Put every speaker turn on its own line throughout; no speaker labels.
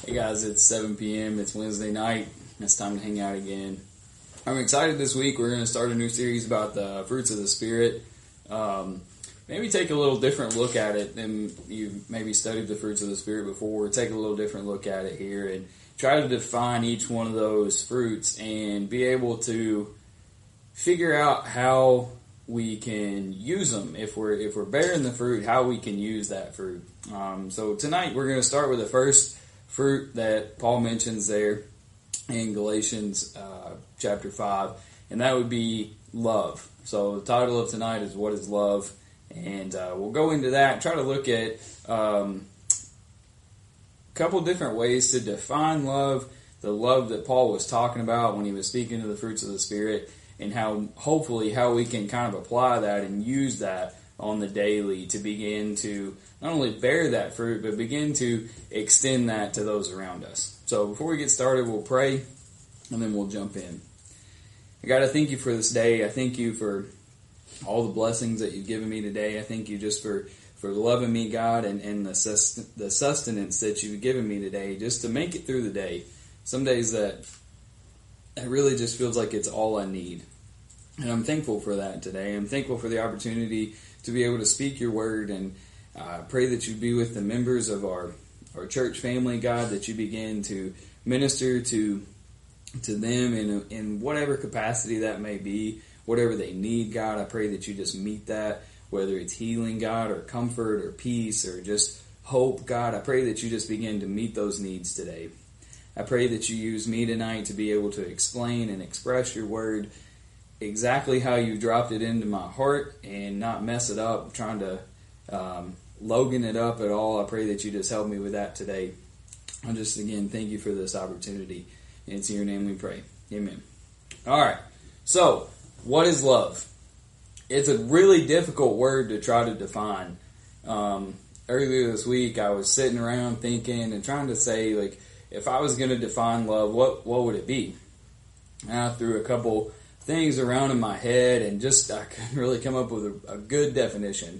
Hey guys, it's 7 p.m. It's Wednesday night. It's time to hang out again. I'm excited this week. We're going to start a new series about the fruits of the Spirit. Maybe take a little different look at it than you've maybe studied the fruits of the Spirit before. Take a little different look at it here and try to define each one of those fruits and be able to figure out how we can use them. If we're bearing the fruit, how we can use that fruit. So tonight we're going to start with the first fruit that Paul mentions there in Galatians chapter 5, and that would be love. So the title of tonight is What is Love? And we'll go into that, try to look at a couple different ways to define love, the love that Paul was talking about when he was speaking to the fruits of the Spirit, and how we can kind of apply that and use that on the daily to begin to not only bear that fruit, but begin to extend that to those around us. So before we get started, we'll pray, and then we'll jump in. God, I thank you for this day. I thank you for all the blessings that you've given me today. I thank you just for loving me, God, and the sustenance that you've given me today just to make it through the day. Some days that it really just feels like it's all I need. And I'm thankful for that today. I'm thankful for the opportunity to be able to speak your word, and pray that you be with the members of our church family, God, that you begin to minister to them in whatever capacity that may be, whatever they need, God. I pray that you just meet that, whether it's healing, God, or comfort or peace or just hope, God. I pray that you just begin to meet those needs today. I pray that you use me tonight to be able to explain and express your word exactly how you dropped it into my heart and not mess it up, trying to Logan it up at all. I pray that you just help me with that today. I just, again, thank you for this opportunity. And it's in your name we pray. Amen. All right. So, what is love? It's a really difficult word to try to define. Earlier this week, I was sitting around thinking and trying to say, like, if I was going to define love, what would it be? And I threw a couple things around in my head and just I couldn't really come up with a good definition.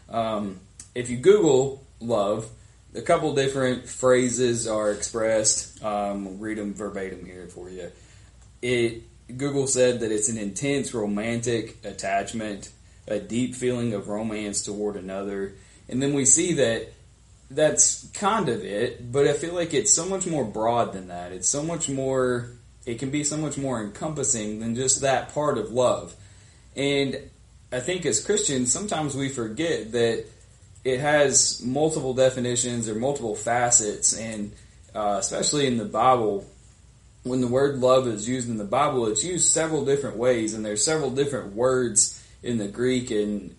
If you Google love, a couple different phrases are expressed. I'll read them verbatim here for you. Google said that it's an intense romantic attachment, a deep feeling of romance toward another. And then we see that that's kind of it, but I feel like it's so much more broad than that. It's so much more, it can be so much more encompassing than just that part of love. And I think as Christians, sometimes we forget that it has multiple definitions or multiple facets, and especially in the Bible, when the word love is used in the Bible, it's used several different ways, and there's several different words in the Greek, and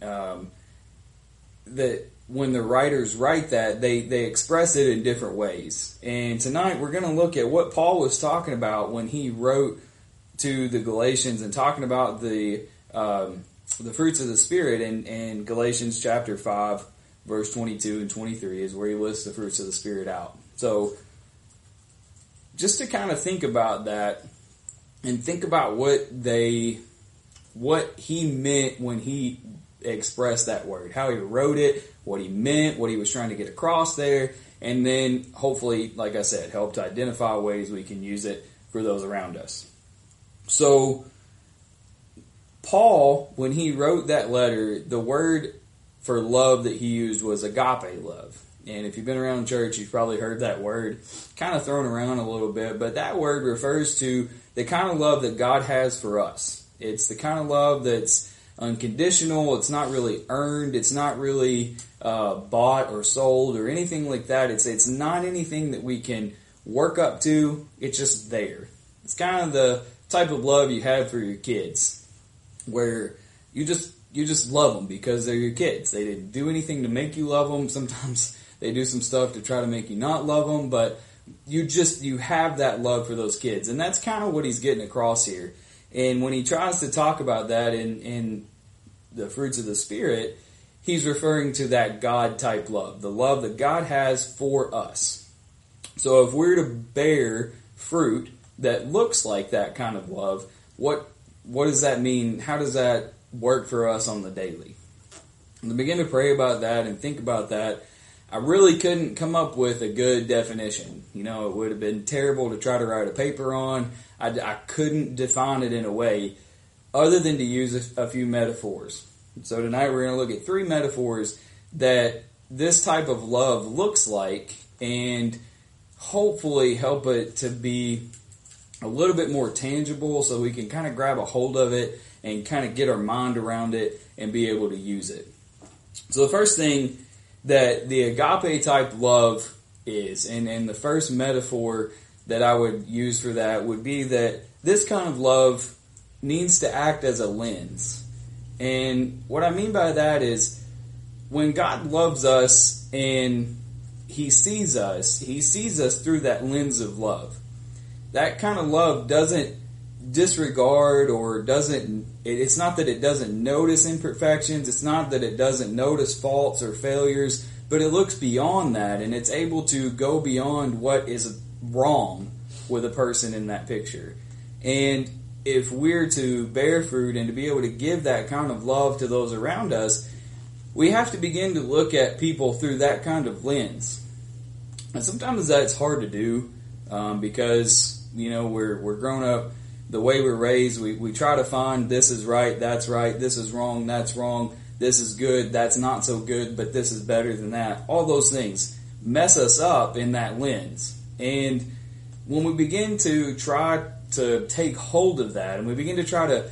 that when the writers write that, they express it in different ways. And tonight we're going to look at what Paul was talking about when he wrote to the Galatians and talking about the fruits of the Spirit in Galatians chapter 5, verse 22 and 23 is where he lists the fruits of the Spirit out. So just to kind of think about that and think about what he meant when he expressed that word, how he wrote it, what he meant, what he was trying to get across there, and then hopefully, like I said, help to identify ways we can use it for those around us. So Paul, when he wrote that letter, the word for love that he used was agape love. And if you've been around church, you've probably heard that word kind of thrown around a little bit, but that word refers to the kind of love that God has for us. It's the kind of love that's unconditional. It's not really earned. It's not really bought or sold or anything like that. It's not anything that we can work up to. It's just there. It's kind of the type of love you have for your kids, where you just love them because they're your kids. They didn't do anything to make you love them. Sometimes they do some stuff to try to make you not love them, but you have that love for those kids. And that's kind of what he's getting across here. And when he tries to talk about that in the fruits of the Spirit, he's referring to that God-type love, the love that God has for us. So if we're to bear fruit that looks like that kind of love, what does that mean? How does that work for us on the daily? And to begin to pray about that and think about that, I really couldn't come up with a good definition. It would have been terrible to try to write a paper on. I couldn't define it in a way other than to use a few metaphors. So tonight we're going to look at 3 metaphors that this type of love looks like, and hopefully help it to be a little bit more tangible so we can kind of grab a hold of it and kind of get our mind around it and be able to use it. So the first thing that the agape type love is, and the first metaphor that I would use for that would be that this kind of love needs to act as a lens. And what I mean by that is when God loves us and He sees us through that lens of love. That kind of love doesn't disregard or it's not that it doesn't notice imperfections, it's not that it doesn't notice faults or failures, but it looks beyond that and it's able to go beyond what is wrong with a person in that picture. And if we're to bear fruit and to be able to give that kind of love to those around us, we have to begin to look at people through that kind of lens. And sometimes that's hard to do because, we're grown up the way we're raised. We try to find this is right, this is wrong, that's wrong, this is good, that's not so good, but this is better than that. All those things mess us up in that lens. And when we begin to try to take hold of that and we begin to try to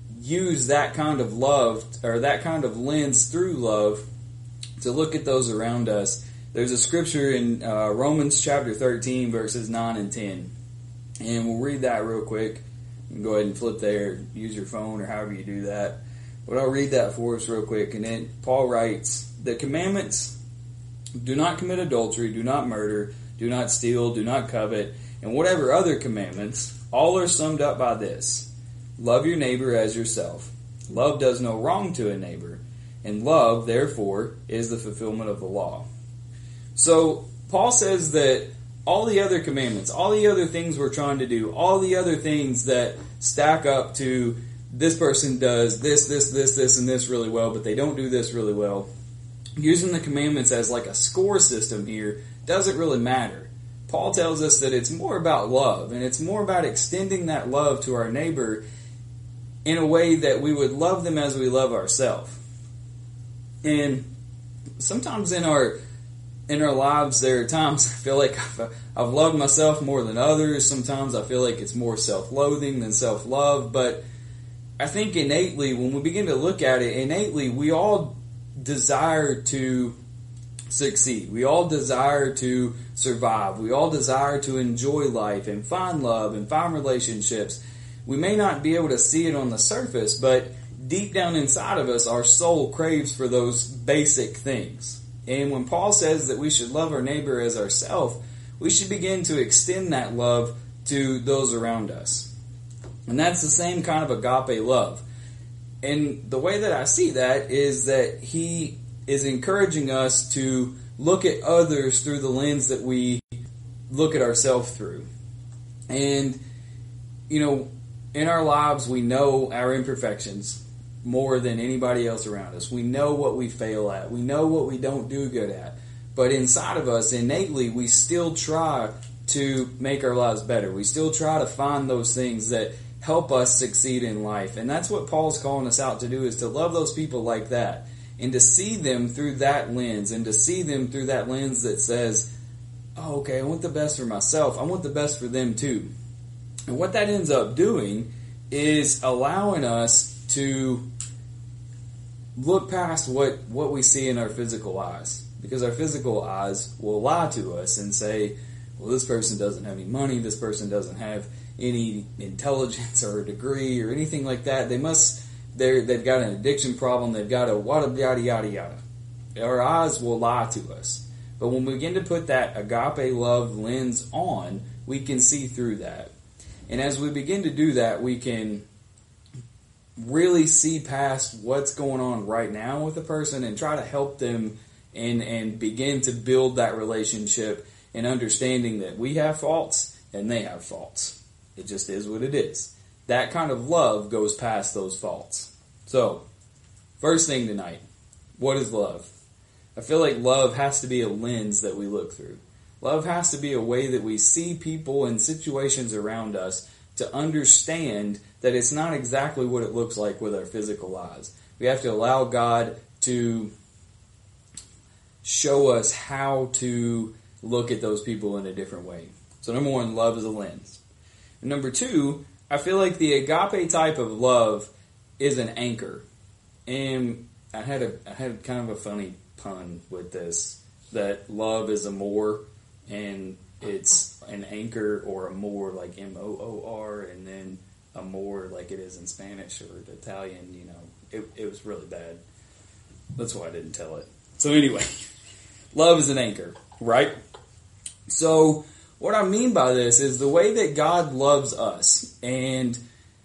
use that kind of love or that kind of lens through love to look at those around us, there's a scripture in Romans chapter 13 verses 9 and 10. And we'll read that real quick. You can go ahead and flip there, use your phone or however you do that. But I'll read that for us real quick. And then Paul writes, "The commandments, do not commit adultery, do not murder, do not steal, do not covet, and whatever other commandments, all are summed up by this: love your neighbor as yourself. Love does no wrong to a neighbor, and love, therefore, is the fulfillment of the law." So Paul says that all the other commandments, all the other things we're trying to do, all the other things that stack up to this person does this, and this really well, but they don't do this really well, using the commandments as like a score system here doesn't really matter. Paul tells us that it's more about love, and it's more about extending that love to our neighbor in a way that we would love them as we love ourselves. And sometimes in our lives, there are times I feel like I've loved myself more than others. Sometimes I feel like it's more self-loathing than self-love. But I think innately, when we begin to look at it, innately we all desire to succeed. We all desire to survive. We all desire to enjoy life and find love and find relationships. We may not be able to see it on the surface, but deep down inside of us, our soul craves for those basic things. And when Paul says that we should love our neighbor as ourselves, we should begin to extend that love to those around us. And that's the same kind of agape love. And the way that I see that is that he is encouraging us to look at others through the lens that we look at ourselves through. And, in our lives, we know our imperfections more than anybody else around us. We know what we fail at. We know what we don't do good at. But inside of us, innately, we still try to make our lives better. We still try to find those things that help us succeed in life. And that's what Paul's calling us out to do, is to love those people like that. And to see them through that lens. And to see them through that lens that says, oh, okay, I want the best for myself. I want the best for them too. And what that ends up doing is allowing us to look past what we see in our physical eyes. Because our physical eyes will lie to us and say, well, this person doesn't have any money, this person doesn't have any intelligence or a degree or anything like that. They've got an addiction problem, they've got a yada yada yada. Our eyes will lie to us. But when we begin to put that agape love lens on, we can see through that. And as we begin to do that, we can really see past what's going on right now with a person and try to help them and begin to build that relationship and understanding that we have faults and they have faults. It just is what it is. That kind of love goes past those faults. So, first thing tonight, what is love? I feel like love has to be a lens that we look through. Love has to be a way that we see people and situations around us to understand that it's not exactly what it looks like with our physical eyes. We have to allow God to show us how to look at those people in a different way. So number one, love is a lens. And number two, I feel like the agape type of love is an anchor. And I had kind of a funny pun with this, that love is a moor, and it's an anchor or a moor like M-O-O-R, and then a moor like it is in Spanish or Italian, you know. It was really bad. That's why I didn't tell it. So anyway, love is an anchor, right? So what I mean by this is the way that God loves us, and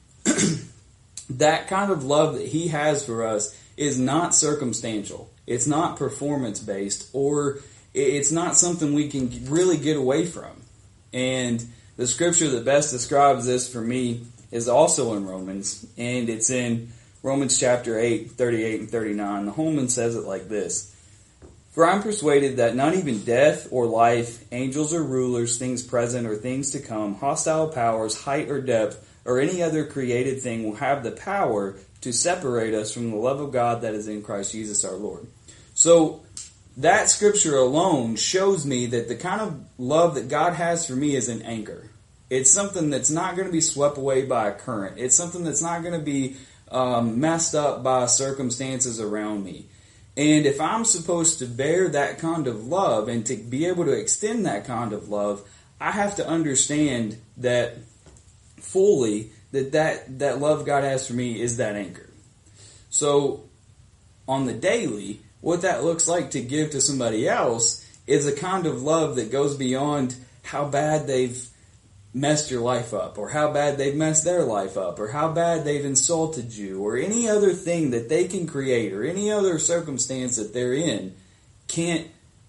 that kind of love that He has for us is not circumstantial. It's not performance-based, or it's not something we can really get away from. And the scripture that best describes this for me is also in Romans, and it's in Romans chapter 8, 38 and 39. The Holman says it like this: "For I'm persuaded that not even death or life, angels or rulers, things present or things to come, hostile powers, height or depth, or any other created thing will have the power to separate us from the love of God that is in Christ Jesus our Lord." So that scripture alone shows me that the kind of love that God has for me is an anchor. It's something that's not going to be swept away by a current. It's something that's not going to be messed up by circumstances around me. And if I'm supposed to bear that kind of love and to be able to extend that kind of love, I have to understand that fully that love God has for me is that anchor. So on the daily, what that looks like to give to somebody else is a kind of love that goes beyond how bad they've messed your life up, or how bad they've messed their life up, or how bad they've insulted you, or any other thing that they can create, or any other circumstance that they're in can't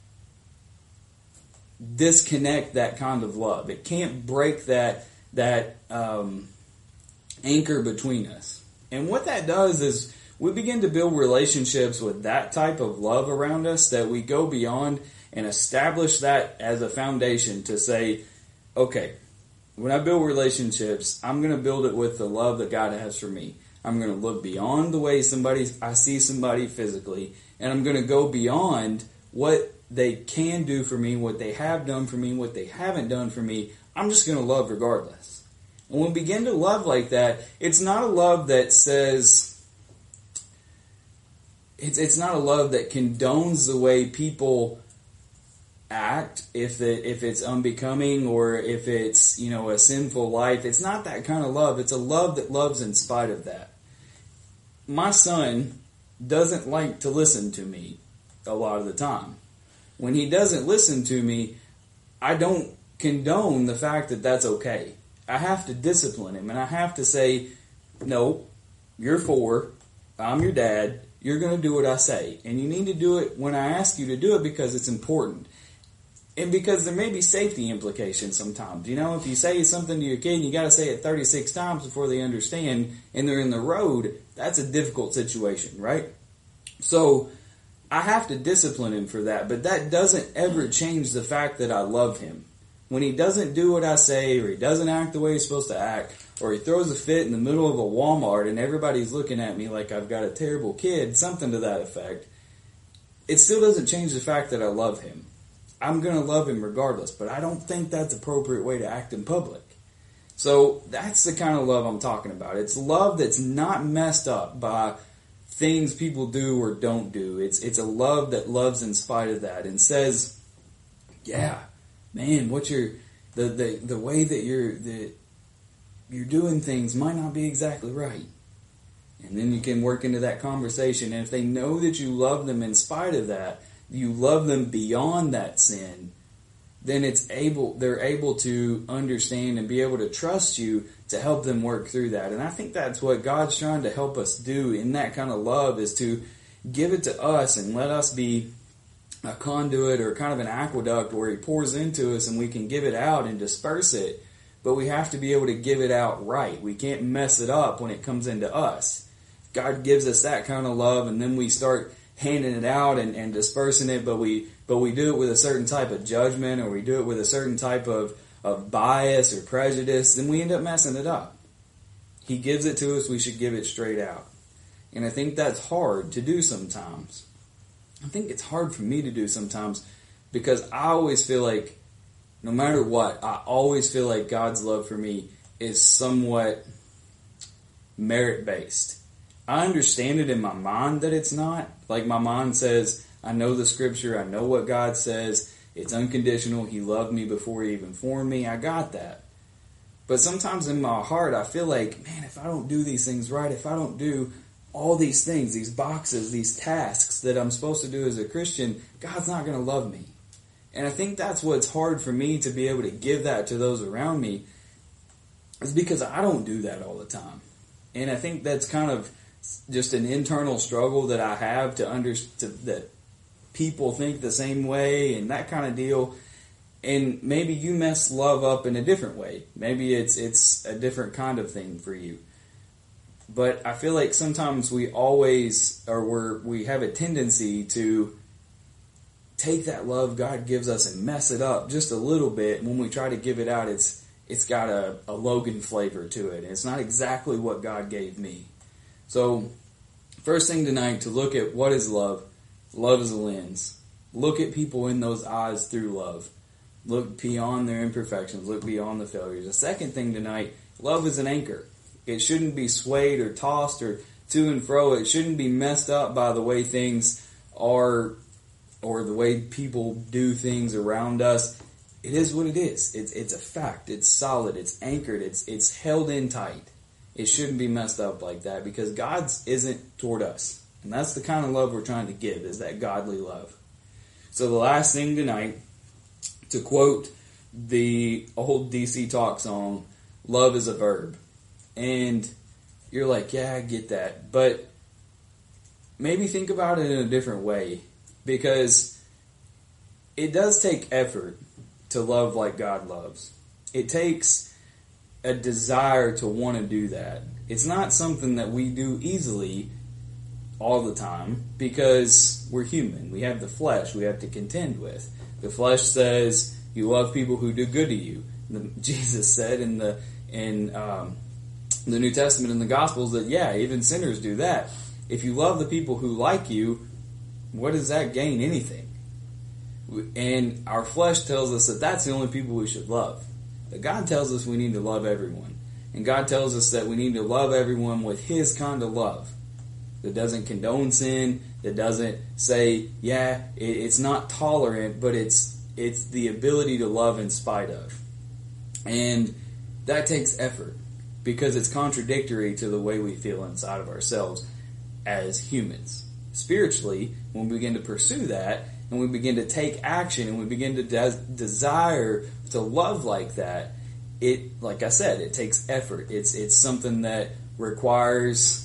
disconnect that kind of love. It can't break that anchor between us. And what that does is we begin to build relationships with that type of love around us, that we go beyond and establish that as a foundation to say, okay, when I build relationships, I'm going to build it with the love that God has for me. I'm going to look beyond the way I see somebody physically, and I'm going to go beyond what they can do for me, what they have done for me, what they haven't done for me. I'm just going to love regardless. And when we begin to love like that, it's not a love that says, it's not a love that condones the way people act if it's unbecoming, or if it's, a sinful life. It's not that kind of love. It's a love that loves in spite of that. My son doesn't like to listen to me a lot of the time. When he doesn't listen to me, I don't condone the fact that that's okay. I have to discipline him, and I have to say, no, you're 4, I'm your dad, you're going to do what I say. And you need to do it when I ask you to do it because it's important. And because there may be safety implications sometimes. If you say something to your kid and you got to say it 36 times before they understand and they're in the road, that's a difficult situation, right? So I have to discipline him for that, but that doesn't ever change the fact that I love him. When he doesn't do what I say, or he doesn't act the way he's supposed to act, or he throws a fit in the middle of a Walmart and everybody's looking at me like I've got a terrible kid, something to that effect, it still doesn't change the fact that I love him. I'm going to love him regardless, but I don't think that's an appropriate way to act in public. So that's the kind of love I'm talking about. It's love that's not messed up by things people do or don't do. It's a love that loves in spite of that and says, yeah, man, the way that you're doing things might not be exactly right. And then you can work into that conversation. And if they know that you love them in spite of that, you love them beyond that sin, then they're able to understand and be able to trust you to help them work through that. And I think that's what God's trying to help us do in that kind of love, is to give it to us and let us be a conduit or kind of an aqueduct where He pours into us and we can give it out and disperse it. But we have to be able to give it out right. We can't mess it up when it comes into us. God gives us that kind of love, and then we start handing it out and dispersing it, but we do it with a certain type of judgment, or we do it with a certain type of bias or prejudice, then we end up messing it up. He gives it to us, we should give it straight out. And I think that's hard to do sometimes. I think it's hard for me to do sometimes because I always feel like, no matter what, I always feel like God's love for me is somewhat merit-based. I understand it in my mind that it's not. Like, my mind says, I know the scripture, I know what God says, it's unconditional, He loved me before He even formed me, I got that. But sometimes in my heart, I feel like, man, if I don't do these things right, if I don't do all these things, these boxes, these tasks that I'm supposed to do as a Christian, God's not going to love me. And I think that's what's hard for me to be able to give that to those around me, is because I don't do that all the time. And I think that's kind of just an internal struggle that I have to understand that people think the same way and that kind of deal. And maybe you mess love up in a different way. Maybe it's a different kind of thing for you. But I feel like sometimes we have a tendency to take that love God gives us and mess it up just a little bit. And when we try to give it out, it's got a Logan flavor to it. It's not exactly what God gave me. So, first thing tonight, to look at what is love. Love is a lens. Look at people in those eyes through love. Look beyond their imperfections. Look beyond the failures. The second thing tonight, love is an anchor. It shouldn't be swayed or tossed or to and fro. It shouldn't be messed up by the way things are or the way people do things around us. It is what it is. It's a fact. It's solid. It's anchored. It's held in tight. It shouldn't be messed up like that because God's isn't toward us. And that's the kind of love we're trying to give, is that godly love. So the last thing tonight, to quote the old DC Talk song, love is a verb. And you're like, yeah, I get that. But maybe think about it in a different way, because it does take effort to love like God loves. It takes a desire to want to do that. It's not something that we do easily all the time because we're human. We have the flesh we have to contend with. The flesh says you love people who do good to you. Jesus said in the New Testament, in the Gospels, that yeah, even sinners do that. If you love the people who like you, what does that gain anything? And our flesh tells us that that's the only people we should love. But God tells us we need to love everyone. And God tells us that we need to love everyone with His kind of love. That doesn't condone sin, that doesn't say, yeah, it's not tolerant, but it's the ability to love in spite of. And that takes effort, because it's contradictory to the way we feel inside of ourselves as humans. Spiritually, when we begin to pursue that, and we begin to take action, and we begin to desire to love like that, it, like I said, it takes effort. It's something that requires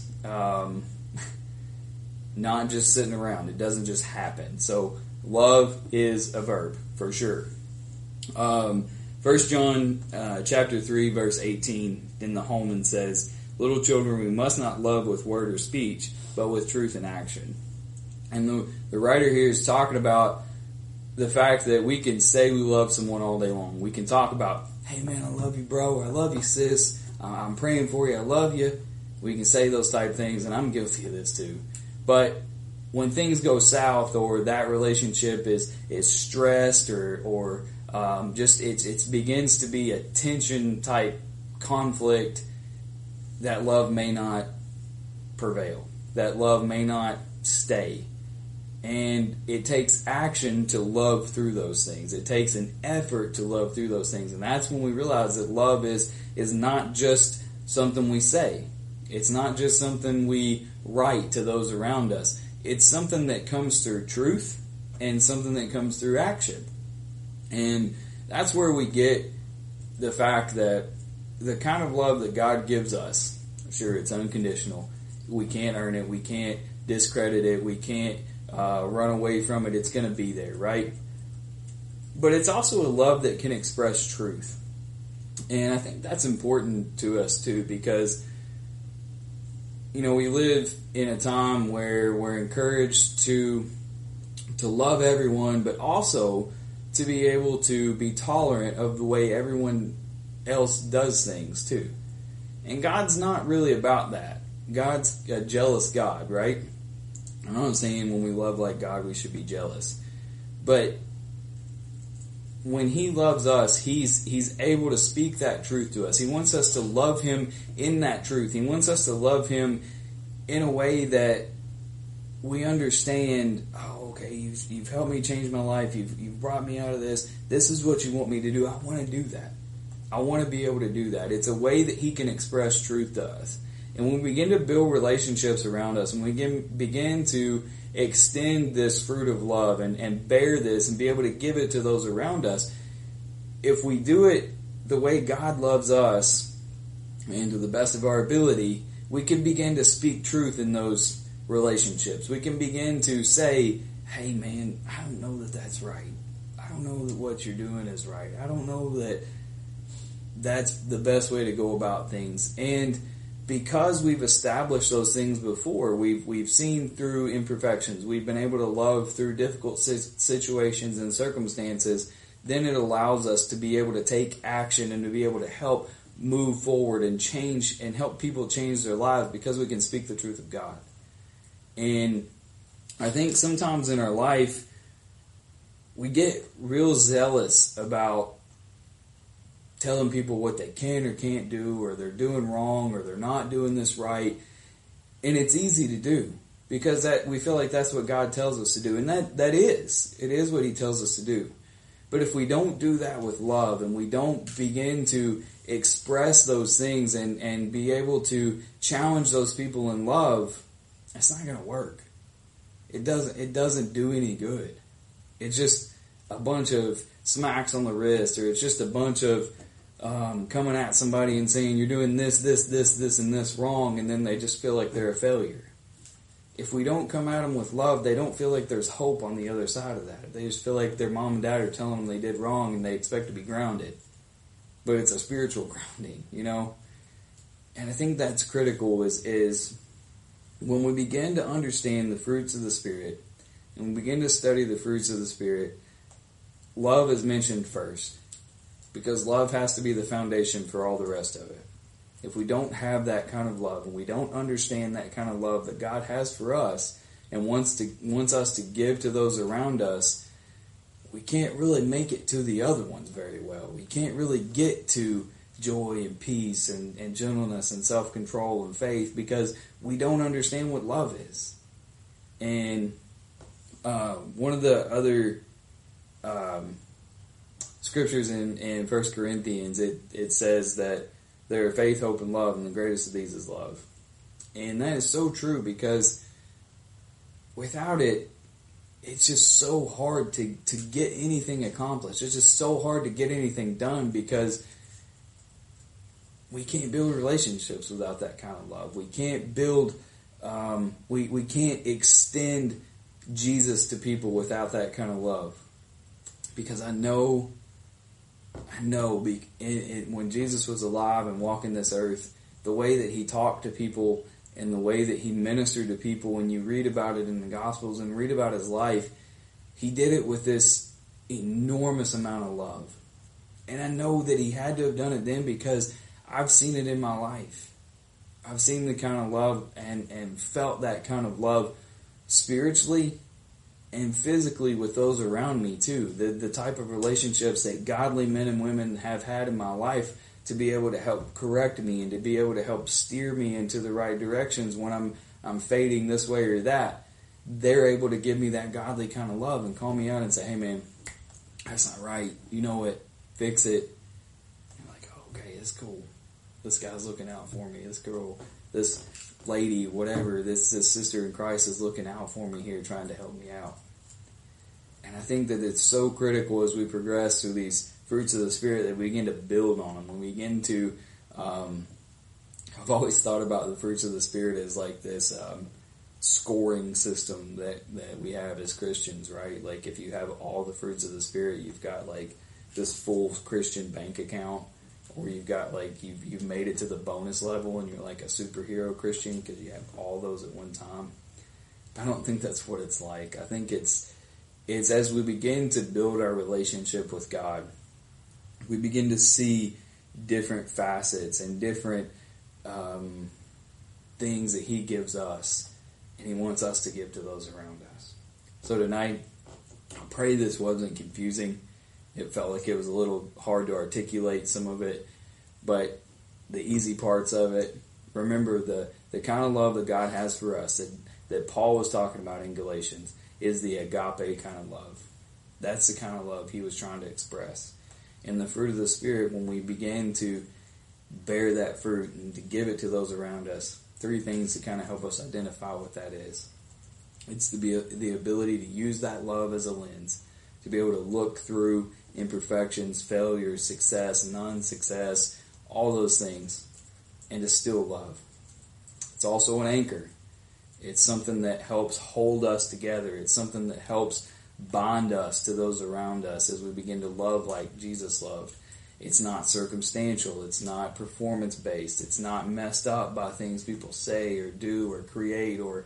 not just sitting around. It doesn't just happen. So love is a verb, for sure. 1 John chapter 3, verse 18 in the Holman says, "Little children, we must not love with word or speech, but with truth and action." And the writer here is talking about the fact that we can say we love someone all day long. We can talk about, hey man, I love you, bro. I love you, sis. I'm praying for you. I love you. We can say those type things, and I'm guilty of this too. But when things go south, or that relationship is stressed, or just it begins to be a tension type conflict, that love may not prevail. That love may not stay. And it takes action to love through those things. It takes an effort to love through those things. And that's when we realize that love is not just something we say. It's not just something we write to those around us. It's something that comes through truth and something that comes through action. And that's where we get the fact that the kind of love that God gives us, sure, it's unconditional. We can't earn it. We can't discredit it. We can't run away from it. It's going to be there, right? But it's also a love that can express truth. And I think that's important to us too, because we live in a time where we're encouraged to love everyone, but also to be able to be tolerant of the way everyone else does things too. And God's not really about that. God's a jealous God, right? I'm not saying when we love like God we should be jealous. But when He loves us, He's able to speak that truth to us. He wants us to love Him in that truth. He wants us to love Him in a way that we understand, oh, okay, you've helped me change my life. You've brought me out of this. This is what you want me to do. I want to do that. I want to be able to do that. It's a way that He can express truth to us. And when we begin to build relationships around us, and we begin to extend this fruit of love and bear this and be able to give it to those around us, if we do it the way God loves us and to the best of our ability, we can begin to speak truth in those relationships. We can begin to say, hey man, I don't know that that's right. I don't know that what you're doing is right. I don't know that that's the best way to go about things. And because we've established those things before, we've seen through imperfections, we've been able to love through difficult situations and circumstances, then it allows us to be able to take action and to be able to help move forward and change and help people change their lives because we can speak the truth of God. And I think sometimes in our life, we get real zealous about telling people what they can or can't do, or they're doing wrong, or they're not doing this right. And it's easy to do because that we feel like that's what God tells us to do. And it is what He tells us to do. But if we don't do that with love, and we don't begin to express those things and be able to challenge those people in love, it's not going to work. It doesn't do any good. It's just a bunch of smacks on the wrist, or it's just a bunch of coming at somebody and saying you're doing this, and this wrong, and then they just feel like they're a failure. If we don't come at them with love, they don't feel like there's hope on the other side of that. They just feel like their mom and dad are telling them they did wrong, and they expect to be grounded. But it's a spiritual grounding, And I think that's critical is when we begin to understand the fruits of the Spirit, and we begin to study the fruits of the Spirit, love is mentioned first. Because love has to be the foundation for all the rest of it. If we don't have that kind of love, and we don't understand that kind of love that God has for us and wants us to give to those around us, we can't really make it to the other ones very well. We can't really get to joy and peace and gentleness and self-control and faith because we don't understand what love is. And one of the other scriptures in 1 Corinthians, it says that there are faith, hope, and love, and the greatest of these is love. And that is so true because without it, it's just so hard to get anything accomplished. It's just so hard to get anything done because we can't build relationships without that kind of love. We can't build, we can't extend Jesus to people without that kind of love. Because I know when Jesus was alive and walking this earth, the way that He talked to people and the way that He ministered to people, when you read about it in the Gospels and read about His life, He did it with this enormous amount of love. And I know that He had to have done it then because I've seen it in my life. I've seen the kind of love and felt that kind of love spiritually and physically with those around me too. The type of relationships that godly men and women have had in my life to be able to help correct me and to be able to help steer me into the right directions when I'm fading this way or that. They're able to give me that godly kind of love and call me out and say, hey man, that's not right. You know it. Fix it. I'm like, oh, okay, it's cool. This guy's looking out for me. This girl, this lady, whatever, this sister in Christ is looking out for me here, trying to help me out. And I think that it's so critical as we progress through these fruits of the Spirit that we begin to build on them. When we begin to, I've always thought about the fruits of the Spirit as like this scoring system that we have as Christians, right? Like if you have all the fruits of the Spirit, you've got like this full Christian bank account. or you've got like you've made it to the bonus level and you're like a superhero Christian because you have all those at one time. I don't think that's what it's like. I think it's as we begin to build our relationship with God, we begin to see different facets and different things that He gives us, and He wants us to give to those around us. So tonight, I pray this wasn't confusing. It felt like it was a little hard to articulate some of it, but the easy parts of it, remember the kind of love that God has for us that Paul was talking about in Galatians is the agape kind of love. That's the kind of love he was trying to express. And the fruit of the Spirit, when we begin to bear that fruit and to give it to those around us, 3 things to kind of help us identify what that is. It's the ability to use that love as a lens, to be able to look through imperfections, failures, success, non-success, all those things, and to still love. It's also an anchor. It's something that helps hold us together. It's something that helps bind us to those around us as we begin to love like Jesus loved. It's not circumstantial. It's not performance-based. It's not messed up by things people say or do or create or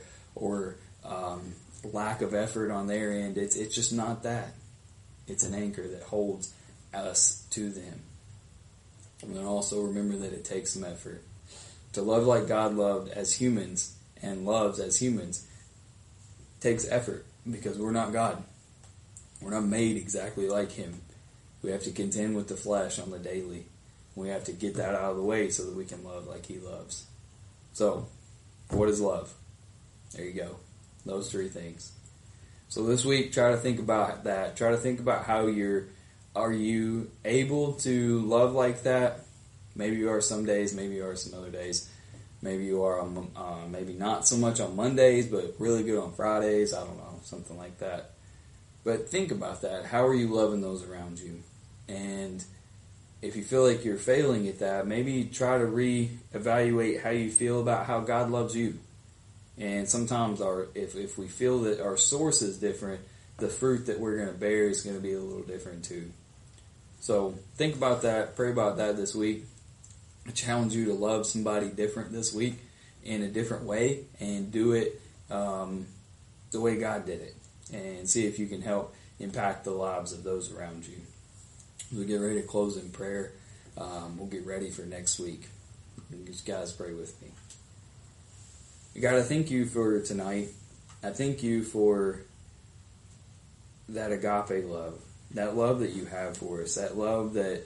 lack of effort on their end. It's just not that. It's an anchor that holds us to them. And then also remember that it takes some effort. To love like God loved as humans and loves as humans takes effort because we're not God. We're not made exactly like Him. We have to contend with the flesh on the daily. We have to get that out of the way so that we can love like He loves. So, what is love? There you go. Those 3 things. So this week, try to think about that. Try to think about how are you able to love like that? Maybe you are some days, maybe you are some other days. Maybe you are maybe not so much on Mondays, but really good on Fridays. I don't know, something like that. But think about that. How are you loving those around you? And if you feel like you're failing at that, maybe try to reevaluate how you feel about how God loves you. And sometimes if we feel that our source is different, the fruit that we're going to bear is going to be a little different too. So think about that. Pray about that this week. I challenge you to love somebody different this week in a different way and do it the way God did it. And see if you can help impact the lives of those around you. We'll get ready to close in prayer. We'll get ready for next week. You guys pray with me. God, I thank you for tonight. I thank you for that agape love. That love that you have for us. That love that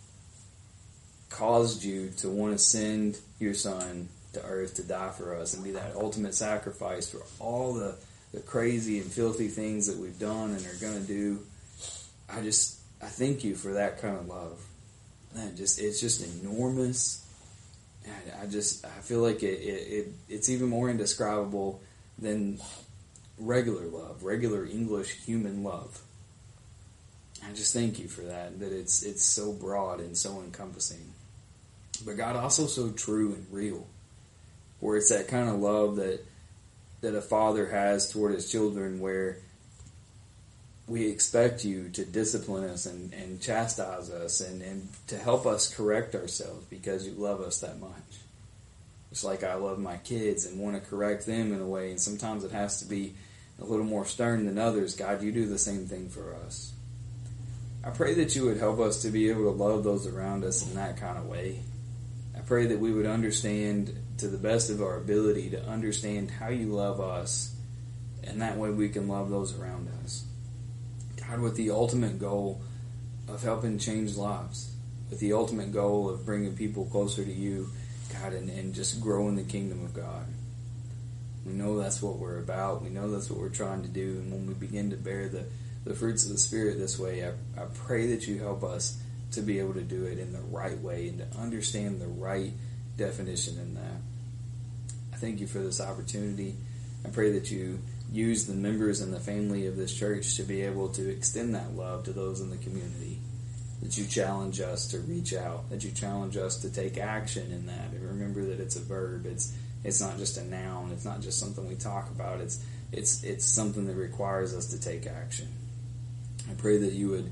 caused you to want to send your Son to earth to die for us and be that ultimate sacrifice for all the crazy and filthy things that we've done and are going to do. I thank you for that kind of love. Man, it's just enormous. I feel like it's even more indescribable than regular love, regular English human love. I just thank you for that it's so broad and so encompassing. But God, also so true and real, where it's that kind of love that a father has toward his children, where we expect you to discipline us and chastise us and to help us correct ourselves because you love us that much. Just like I love my kids and want to correct them in a way, and sometimes it has to be a little more stern than others. God, you do the same thing for us. I pray that you would help us to be able to love those around us in that kind of way. I pray that we would understand to the best of our ability to understand how you love us, and that way we can love those around us. God, with the ultimate goal of helping change lives, with the ultimate goal of bringing people closer to you, God, and just growing the kingdom of God. We know that's what we're about. We know that's what we're trying to do. And when we begin to bear the fruits of the Spirit this way, I pray that you help us to be able to do it in the right way and to understand the right definition in that. I thank you for this opportunity. I pray that you use the members and the family of this church to be able to extend that love to those in the community. That you challenge us to reach out. That you challenge us to take action in that. And remember that it's a verb. It's not just a noun. It's not just something we talk about. It's something that requires us to take action. I pray that you would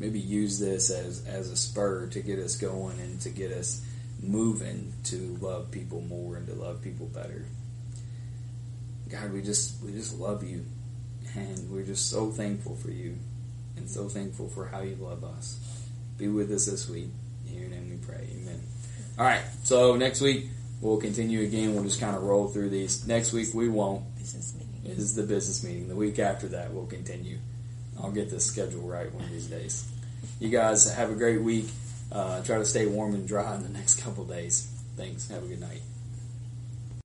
maybe use this as a spur to get us going and to get us moving to love people more and to love people better. God, we just love you, and we're just so thankful for you and so thankful for how you love us. Be with us this week. In your name we pray. Amen. All right, so next week we'll continue again. We'll just kind of roll through these. Next week we won't.
Business meeting.
This is the business meeting. The week after that we'll continue. I'll get this schedule right one of these days. You guys have a great week. Try to stay warm and dry in the next couple days. Thanks. Have a good night.